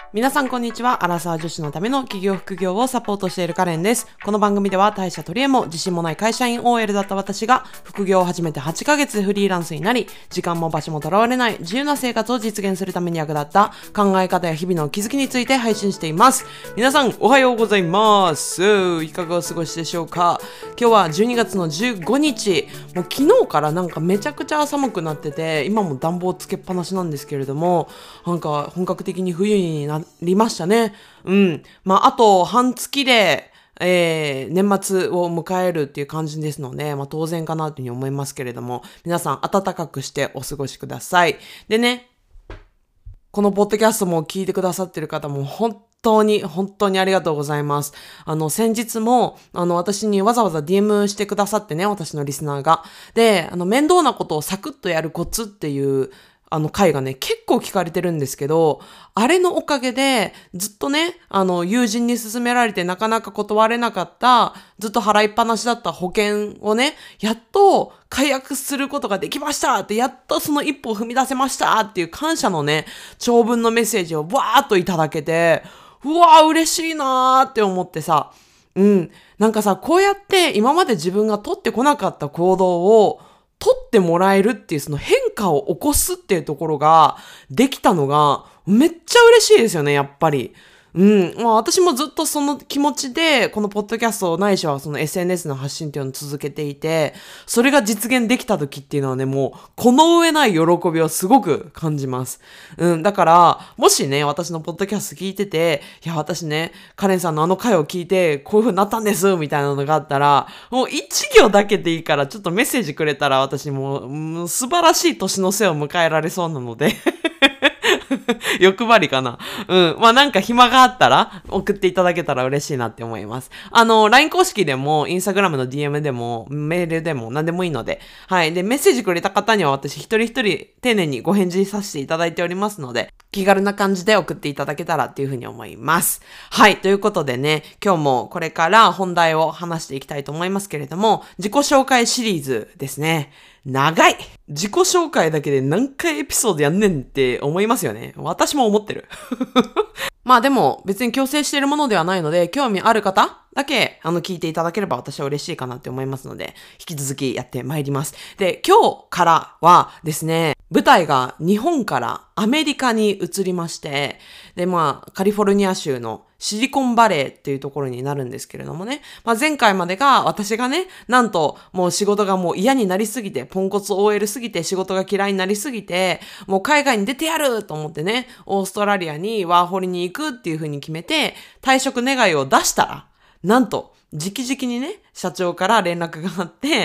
皆さんこんにちは。アラサー女子のための企業副業をサポートしているカレンです。この番組では退社取り柄も自信もない会社員 OL だった私が副業を始めて8ヶ月でフリーランスになり、時間も場所もとらわれない自由な生活を実現するために役立った考え方や日々の気づきについて配信しています。皆さんおはようございます。いかがお過ごしでしょうか。今日は12月の15日。もう昨日からなんかめちゃくちゃ寒くなってて、今も暖房つけっぱなしなんですけれども、なんか本格的に冬になりましたね。あと半月で、年末を迎えるっていう感じですので、当然かなというふうに思いますけれども、皆さん暖かくしてお過ごしください。でね、このポッドキャストも聞いてくださってる方も本当にありがとうございます。先日も、私にわざわざ DM してくださってね、私のリスナーが。で、面倒なことをサクッとやるコツっていう、回がね、結構聞かれてるんですけど、あれのおかげで、ずっとね、友人に勧められてなかなか断れなかった、ずっと払いっぱなしだった保険をね、やっと解約することができましたって、やっとその一歩を踏み出せましたっていう感謝のね、長文のメッセージをわーっといただけて、うわー嬉しいなーって思ってさ、なんかさ、こうやって今まで自分が取ってこなかった行動を取ってもらえるっていうその変化を起こすっていうところができたのがめっちゃ嬉しいですよね、やっぱり。私もずっとその気持ちで、このポッドキャストないしはその SNS の発信っていうのを続けていて、それが実現できた時っていうのはね、もう、この上ない喜びをすごく感じます。だから、もしね、私のポッドキャスト聞いてて、いや、私ね、カレンさんのあの回を聞いて、こういう風になったんです、みたいなのがあったら、もう一行だけでいいから、ちょっとメッセージくれたら、私も素晴らしい年の瀬を迎えられそうなので、欲張りかな。なんか暇があったら送っていただけたら嬉しいなって思います。LINE 公式でも、Instagram の DM でも、メールでも何でもいいので、はい。で、メッセージくれた方には私一人一人丁寧にご返事させていただいておりますので、気軽な感じで送っていただけたらっていうふうに思います。はい。ということでね、今日もこれから本題を話していきたいと思いますけれども、自己紹介シリーズですね。長い。自己紹介だけで何回エピソードやんねんって思いますよね。私も思ってる。でも別に強制しているものではないので、興味ある方だけ聞いていただければ私は嬉しいかなって思いますので、引き続きやってまいります。で、今日からはですね、舞台が日本からアメリカに移りまして、で、カリフォルニア州のシリコンバレーっていうところになるんですけれどもね。前回までが私がね、なんともう仕事がもう嫌になりすぎて、ポンコツ OL すぎて仕事が嫌いになりすぎて、もう海外に出てやると思ってね、オーストラリアにワーホリに行くっていう風に決めて、退職願いを出したら、なんと、直々にね、社長から連絡があって、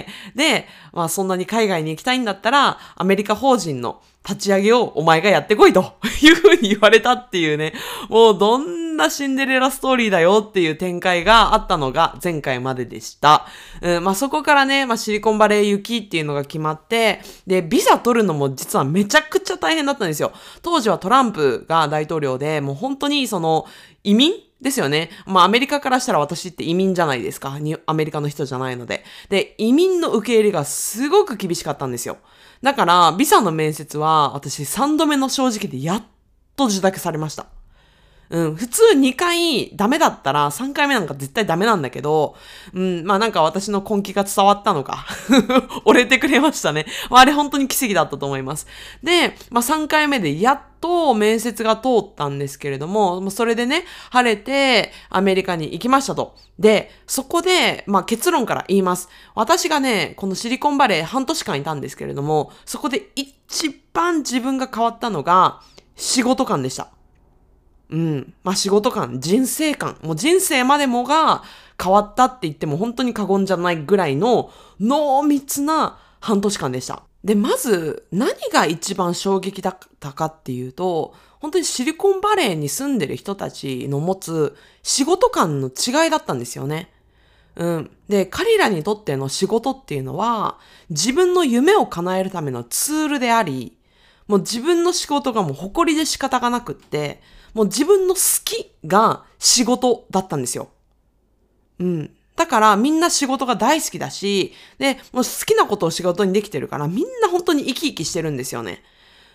で、そんなに海外に行きたいんだったら、アメリカ法人の立ち上げをお前がやってこいというふうに言われたっていうね、もうどんなシンデレラストーリーだよっていう展開があったのが前回まででした。そこからね、シリコンバレー行きっていうのが決まって、で、ビザ取るのも実はめちゃくちゃ大変だったんですよ。当時はトランプが大統領で、もう本当にその移民ですよね。アメリカからしたら私って移民じゃないですか。アメリカの人じゃないので。で、移民の受け入れがすごく厳しかったんですよ。だから、ビザの面接は私3度目の正直でやっと受託されました。普通2回ダメだったら3回目なんか絶対ダメなんだけど、なんか私の根気が伝わったのか。折れてくれましたね。あれ本当に奇跡だったと思います。で、3回目でやっと面接が通ったんですけれども、それでね、晴れてアメリカに行きましたと。で、そこで、結論から言います。私がね、このシリコンバレー半年間いたんですけれども、そこで一番自分が変わったのが仕事観でした。仕事観、人生観、もう人生までもが変わったって言っても本当に過言じゃないぐらいの濃密な半年間でした。で、まず何が一番衝撃だったかっていうと、本当にシリコンバレーに住んでる人たちの持つ仕事観の違いだったんですよね。で、彼らにとっての仕事っていうのは自分の夢を叶えるためのツールであり、もう自分の仕事がもう誇りで仕方がなくって、もう自分の好きが仕事だったんですよ。だからみんな仕事が大好きだし、で、もう好きなことを仕事にできてるからみんな本当に生き生きしてるんですよね。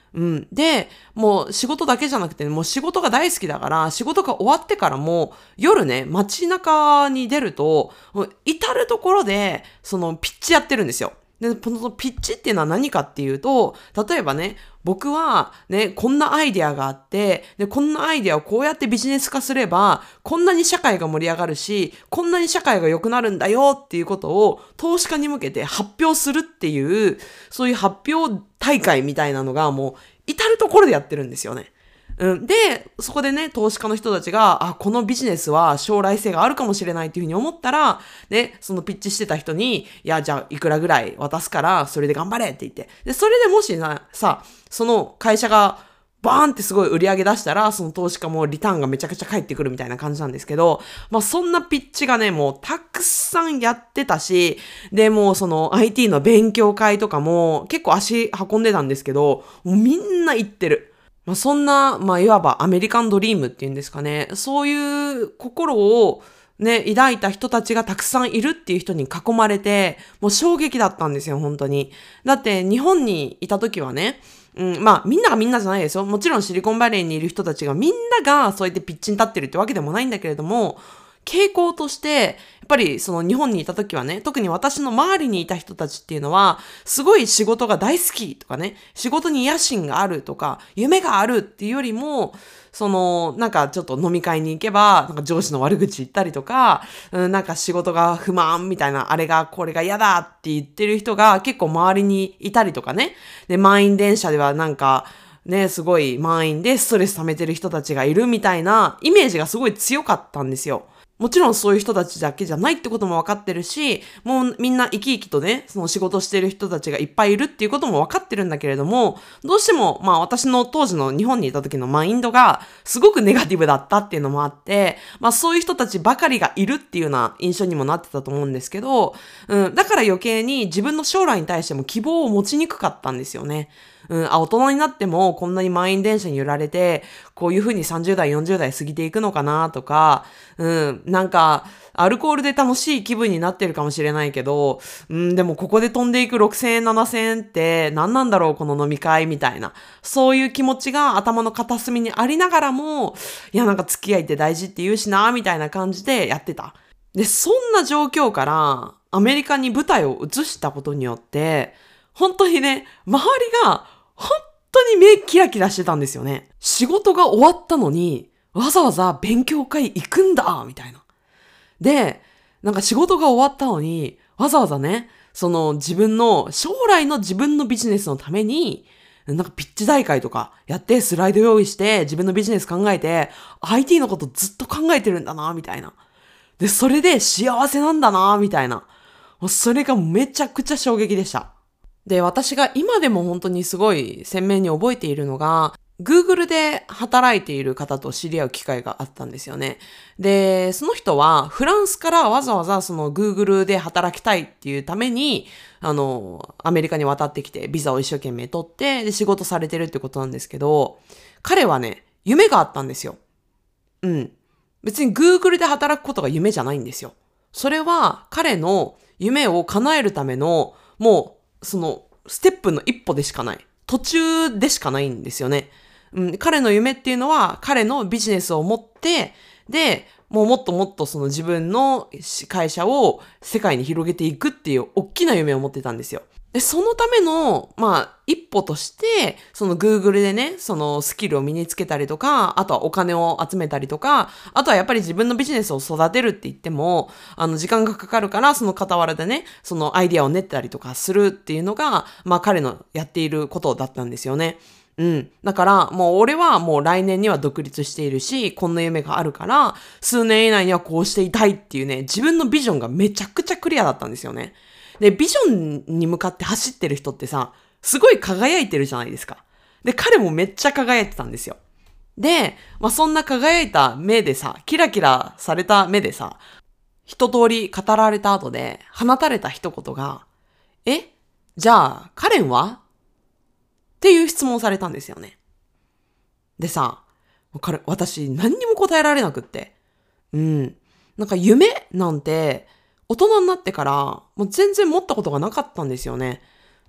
で、もう仕事だけじゃなくて、もう仕事が大好きだから、仕事が終わってからも、夜ね、街中に出ると、もう至るところで、そのピッチやってるんですよ。で、このピッチっていうのは何かっていうと、例えばね、僕はね、こんなアイデアがあって、で、こんなアイデアをこうやってビジネス化すれば、こんなに社会が盛り上がるし、こんなに社会が良くなるんだよっていうことを投資家に向けて発表するっていう、そういう発表大会みたいなのがもう至るところでやってるんですよね。で、そこでね、投資家の人たちが、このビジネスは将来性があるかもしれないっていうふうに思ったら、ね、そのピッチしてた人に、いや、じゃあいくらぐらい渡すから、それで頑張れって言って。で、それでもしさ、その会社がバーンってすごい売り上げ出したら、その投資家もリターンがめちゃくちゃ返ってくるみたいな感じなんですけど、そんなピッチがね、もうたくさんやってたし、で、もうその IT の勉強会とかも結構足運んでたんですけど、もうみんな行ってる。そんな、いわばアメリカンドリームっていうんですかね。そういう心をね、抱いた人たちがたくさんいるっていう人に囲まれて、もう衝撃だったんですよ、本当に。だって日本にいた時はね、みんながみんなじゃないですよ。もちろんシリコンバレーにいる人たちがみんながそうやってピッチに立ってるってわけでもないんだけれども、傾向として、やっぱりその日本にいた時はね、特に私の周りにいた人たちっていうのは、すごい仕事が大好きとかね、仕事に野心があるとか、夢があるっていうよりも、なんかちょっと飲み会に行けば、なんか上司の悪口言ったりとか、なんか仕事が不満みたいな、あれがこれが嫌だって言ってる人が結構周りにいたりとかね。で、満員電車ではなんか、ね、すごい満員でストレス溜めてる人たちがいるみたいなイメージがすごい強かったんですよ。もちろんそういう人たちだけじゃないってことも分かってるし、もうみんな生き生きとね、その仕事してる人たちがいっぱいいるっていうことも分かってるんだけれども、どうしても私の当時の日本にいた時のマインドがすごくネガティブだったっていうのもあって、そういう人たちばかりがいるっていうような印象にもなってたと思うんですけど、だから余計に自分の将来に対しても希望を持ちにくかったんですよね。大人になってもこんなに満員電車に揺られて、こういう風に30代、40代過ぎていくのかなとか、なんか、アルコールで楽しい気分になってるかもしれないけど、でもここで飛んでいく6000円、7000円って何なんだろうこの飲み会みたいな。そういう気持ちが頭の片隅にありながらも、いやなんか付き合いって大事って言うしな、みたいな感じでやってた。で、そんな状況からアメリカに舞台を移したことによって、本当にね、周りが本当に目キラキラしてたんですよね。仕事が終わったのに、わざわざ勉強会行くんだみたいな。で、なんか仕事が終わったのに、わざわざね、その自分の、将来の自分のビジネスのために、なんかピッチ大会とかやってスライド用意して自分のビジネス考えて IT のことずっと考えてるんだな、みたいな。で、それで幸せなんだな、みたいな。それがめちゃくちゃ衝撃でした。で、私が今でも本当にすごい鮮明に覚えているのが、Google で働いている方と知り合う機会があったんですよね。で、その人はフランスからわざわざその Google で働きたいっていうために、アメリカに渡ってきてビザを一生懸命取って、で、仕事されてるってことなんですけど、彼はね、夢があったんですよ。別に Google で働くことが夢じゃないんですよ。それは彼の夢を叶えるための、もう、その、ステップの一歩でしかない。途中でしかないんですよね。彼の夢っていうのは、彼のビジネスを持って、で、もうもっともっとその自分の会社を世界に広げていくっていう大きな夢を持ってたんですよ。で、そのための、一歩として、その Google でね、そのスキルを身につけたりとか、あとはお金を集めたりとか、あとはやっぱり自分のビジネスを育てるって言っても、時間がかかるから、その傍らでね、そのアイディアを練ったりとかするっていうのが、彼のやっていることだったんですよね。だから、もう俺はもう来年には独立しているし、こんな夢があるから、数年以内にはこうしていたいっていうね、自分のビジョンがめちゃくちゃクリアだったんですよね。で、ビジョンに向かって走ってる人ってさ、すごい輝いてるじゃないですか。で、彼もめっちゃ輝いてたんですよ。で、そんな輝いた目でさ、キラキラされた目でさ、一通り語られた後で放たれた一言が、じゃあ、カレンはっていう質問をされたんですよね。でさ、私何にも答えられなくって。なんか夢なんて大人になってからもう全然持ったことがなかったんですよね。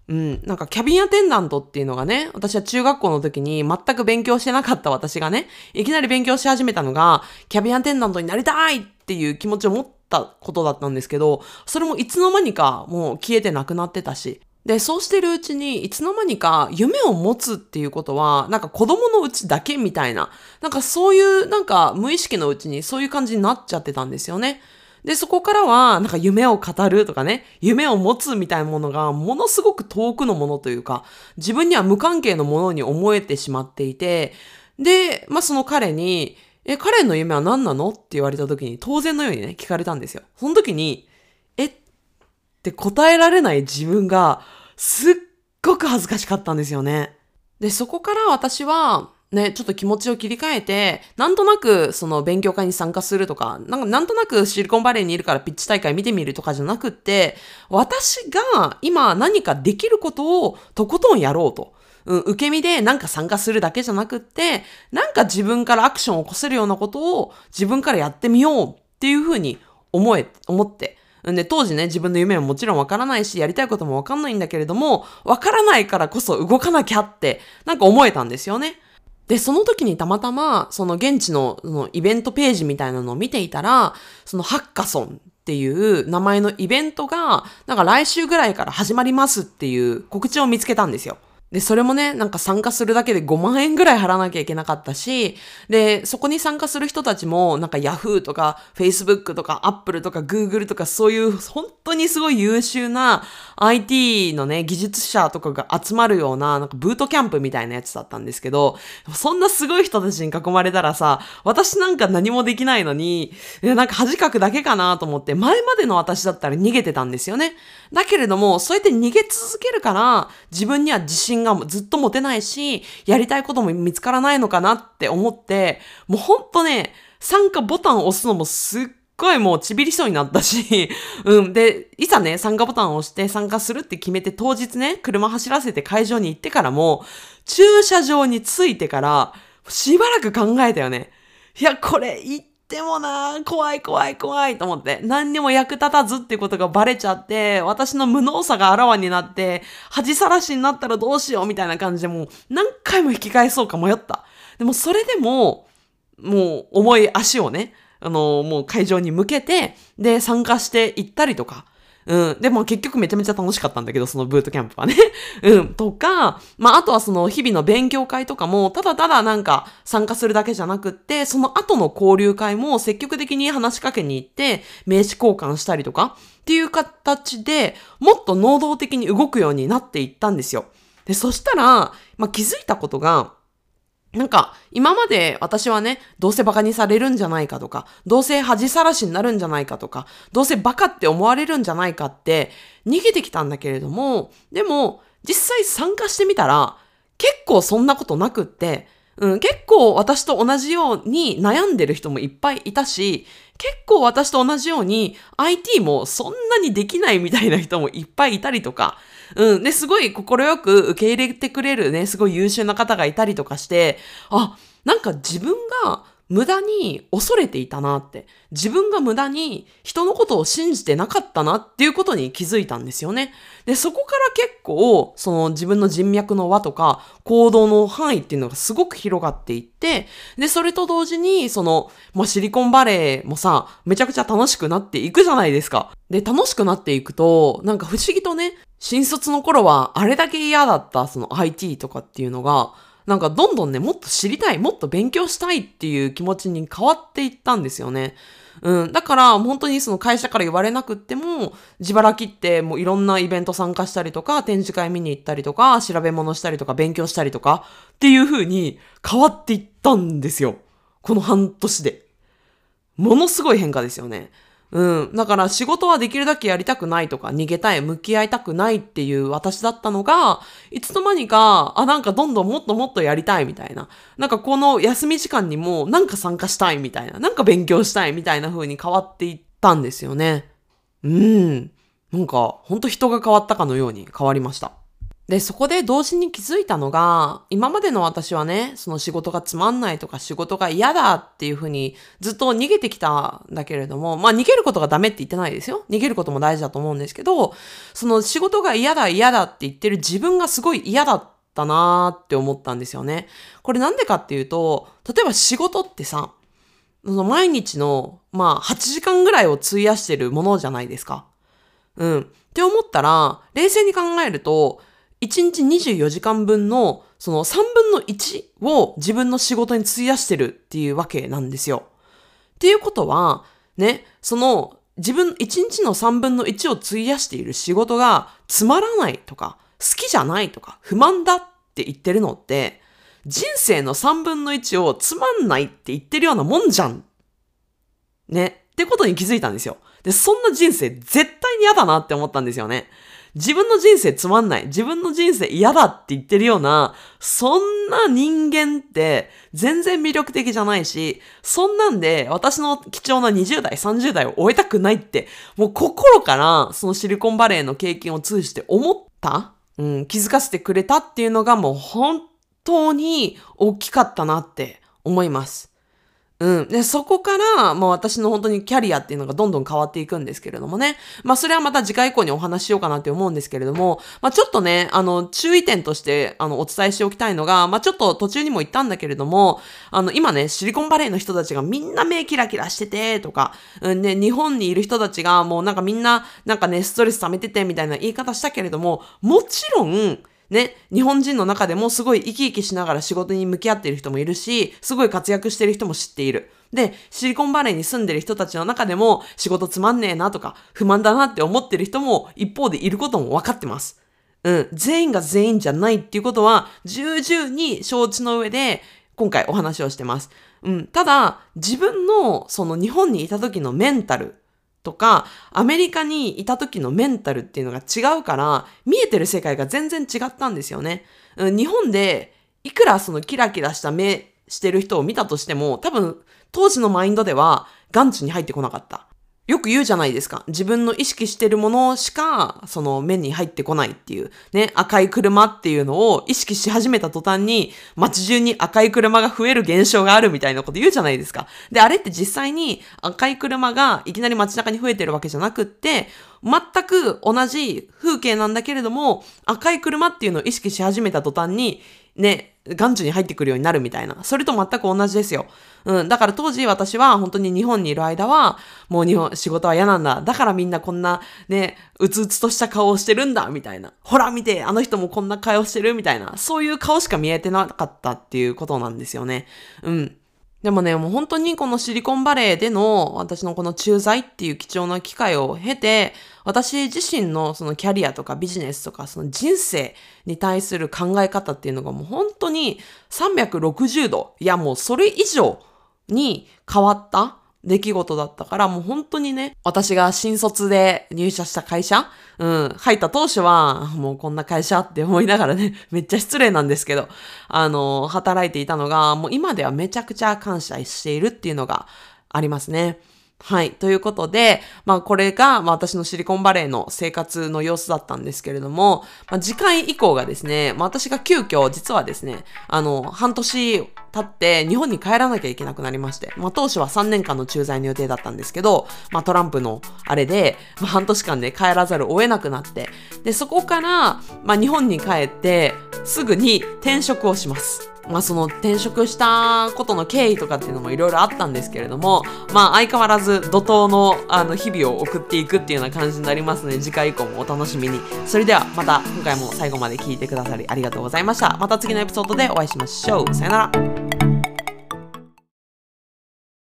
なんかキャビンアテンダントっていうのがね、私は中学校の時に全く勉強してなかった私がね、いきなり勉強し始めたのが、キャビンアテンダントになりたいっていう気持ちを持ったことだったんですけど、それもいつの間にかもう消えてなくなってたし、で、そうしてるうちに、いつの間にか夢を持つっていうことは、なんか子供のうちだけみたいな、なんかそういうなんか無意識のうちにそういう感じになっちゃってたんですよね。で、そこからは、なんか夢を語るとかね、夢を持つみたいなものが、ものすごく遠くのものというか、自分には無関係のものに思えてしまっていて、で、その彼に、彼の夢は何なのって言われた時に、当然のようにね、聞かれたんですよ。その時に、って答えられない自分が、すっごく恥ずかしかったんですよね。で、そこから私は、ね、ちょっと気持ちを切り替えて、なんとなくその勉強会に参加するとか、なんとなくシリコンバレーにいるからピッチ大会見てみるとかじゃなくって、私が今何かできることをとことんやろうと。受け身でなんか参加するだけじゃなくって、なんか自分からアクションを起こせるようなことを自分からやってみようっていうふうに思って。で、当時ね、自分の夢ももちろんわからないし、やりたいこともわかんないんだけれども、わからないからこそ動かなきゃって、なんか思えたんですよね。で、その時にたまたま、その現地のイベントページみたいなのを見ていたら、そのハッカソンっていう名前のイベントが、なんか来週ぐらいから始まりますっていう告知を見つけたんですよ。で、それもね、なんか参加するだけで5万円ぐらい払わなきゃいけなかったし、で、そこに参加する人たちも、なんか Yahoo とか Facebook とか Apple とか Google とかそういう本当にすごい優秀な IT のね、技術者とかが集まるような、なんかブートキャンプみたいなやつだったんですけど、そんなすごい人たちに囲まれたらさ、私なんか何もできないのに、なんか恥かくだけかなと思って、前までの私だったら逃げてたんですよね。だけれども、そうやって逃げ続けるから、自分には自信がずっと持てないし、やりたいことも見つからないのかなって思って、もうほんとね、参加ボタンを押すのもすっごいもうちびりそうになったし、で、いざね、参加ボタンを押して参加するって決めて当日ね、車走らせて会場に行ってからも、駐車場に着いてから、しばらく考えたよね。いや、これ、でもな、怖いと思って、何にも役立たずってことがバレちゃって、私の無能さがあらわになって、恥さらしになったらどうしようみたいな感じでもう何回も引き返そうか迷った。でもそれでも、もう重い足をね、もう会場に向けて、で、参加していったりとか、でも結局めちゃめちゃ楽しかったんだけど、そのブートキャンプはね。とか、あとはその日々の勉強会とかも、ただただなんか参加するだけじゃなくって、その後の交流会も積極的に話しかけに行って、名刺交換したりとか、っていう形でもっと能動的に動くようになっていったんですよ。で、そしたら、気づいたことが、なんか、今まで私はね、どうせバカにされるんじゃないかとか、どうせ恥さらしになるんじゃないかとか、どうせバカって思われるんじゃないかって逃げてきたんだけれども、でも、実際参加してみたら、結構そんなことなくって、結構私と同じように悩んでる人もいっぱいいたし、結構私と同じように IT もそんなにできないみたいな人もいっぱいいたりとか、で、すごい心く受け入れてくれるね、すごい優秀な方がいたりとかして、なんか自分が無駄に恐れていたなって、自分が無駄に人のことを信じてなかったなっていうことに気づいたんですよね。で、そこから結構、その自分の人脈の輪とか行動の範囲っていうのがすごく広がっていって、で、それと同時に、シリコンバレーもさ、めちゃくちゃ楽しくなっていくじゃないですか。で、楽しくなっていくと、なんか不思議とね、新卒の頃はあれだけ嫌だったその IT とかっていうのが、なんかどんどんね、もっと知りたい、もっと勉強したいっていう気持ちに変わっていったんですよね。だから本当にその会社から言われなくっても、自腹切ってもういろんなイベント参加したりとか、展示会見に行ったりとか、調べ物したりとか、勉強したりとかっていう風に変わっていったんですよ。この半年で。ものすごい変化ですよね。だから仕事はできるだけやりたくないとか、逃げたい、向き合いたくないっていう私だったのが、いつの間にか、なんかどんどんもっともっとやりたいみたいな。なんかこの休み時間にもなんか参加したいみたいな。なんか勉強したいみたいな風に変わっていったんですよね。なんかほんと人が変わったかのように変わりました。 で、そこで同時に気づいたのが、今までの私はね、その仕事がつまんないとか仕事が嫌だっていうふうにずっと逃げてきたんだけれども、まあ逃げることがダメって言ってないですよ。逃げることも大事だと思うんですけど、その仕事が嫌だって言ってる自分がすごい嫌だったなーって思ったんですよね。これなんでかっていうと、例えば仕事ってさ、その毎日の、まあ8時間ぐらいを費やしてるものじゃないですか。って思ったら、冷静に考えると、1日24時間分のその3分の1を自分の仕事に費やしてるっていうわけなんですよ。っていうことは、ね、その1日の3分の1を費やしている仕事がつまらないとか、好きじゃないとか、不満だって言ってるのって、人生の3分の1をつまんないって言ってるようなもんじゃん。ね。ってことに気づいたんですよ。で、そんな人生絶対に嫌だなって思ったんですよね。自分の人生つまんない。自分の人生嫌だって言ってるような、そんな人間って全然魅力的じゃないし、そんなんで私の貴重な20代、30代を終えたくないって、もう心からそのシリコンバレーの経験を通じて思った、気づかせてくれたっていうのがもう本当に大きかったなって思います。で、そこから、もう私の本当にキャリアっていうのがどんどん変わっていくんですけれどもね。まあ、それはまた次回以降にお話ししようかなって思うんですけれども、まあ、ちょっとね、注意点として、お伝えしておきたいのが、まあ、ちょっと途中にも言ったんだけれども、今ね、シリコンバレーの人たちがみんな目キラキラしてて、とか、ね、日本にいる人たちがもうなんかみんな、なんかね、ストレス溜めててみたいな言い方したけれども、もちろん、ね、日本人の中でもすごい生き生きしながら仕事に向き合っている人もいるし、すごい活躍している人も知っている。で、シリコンバレーに住んでる人たちの中でも仕事つまんねえなとか不満だなって思ってる人も一方でいることも分かってます。全員が全員じゃないっていうことは重々に承知の上で今回お話をしてます。ただ、自分のその日本にいた時のメンタルとか、アメリカにいた時のメンタルっていうのが違うから、見えてる世界が全然違ったんですよね。日本で、いくらそのキラキラした目してる人を見たとしても、多分、当時のマインドでは、眼中に入ってこなかった。よく言うじゃないですか。自分の意識してるものしか、その目に入ってこないっていう。ね、赤い車っていうのを意識し始めた途端に、街中に赤い車が増える現象があるみたいなこと言うじゃないですか。で、あれって実際に赤い車がいきなり街中に増えてるわけじゃなくって、全く同じ風景なんだけれども、赤い車っていうのを意識し始めた途端に、ね、眼中に入ってくるようになるみたいな。それと全く同じですよ。だから当時私は本当に日本にいる間は、もう仕事は嫌なんだ。だからみんなこんなね、うつうつとした顔をしてるんだ、みたいな。ほら見て、あの人もこんな顔してる、みたいな。そういう顔しか見えてなかったっていうことなんですよね。でもね、もう本当にこのシリコンバレーでの私のこの駐在っていう貴重な機会を経て、私自身のそのキャリアとかビジネスとかその人生に対する考え方っていうのがもう本当に360度、いやもうそれ以上に変わった出来事だったから、もう本当にね、私が新卒で入社した会社、入った当初は、もうこんな会社って思いながらね、めっちゃ失礼なんですけど、働いていたのが、もう今ではめちゃくちゃ感謝しているっていうのがありますね。はい。ということで、これが、私のシリコンバレーの生活の様子だったんですけれども、次回以降がですね、私が急遽、実はですね、半年経って日本に帰らなきゃいけなくなりまして、当初は3年間の駐在の予定だったんですけど、トランプのあれで、半年間で帰らざるを得なくなって、で、そこから、日本に帰って、すぐに転職をします。その転職したことの経緯とかっていうのもいろいろあったんですけれども、相変わらず怒涛の日々を送っていくっていうような感じになりますので、次回以降もお楽しみに。それではまた今回も最後まで聞いてくださりありがとうございました。また次のエピソードでお会いしましょう。さよなら。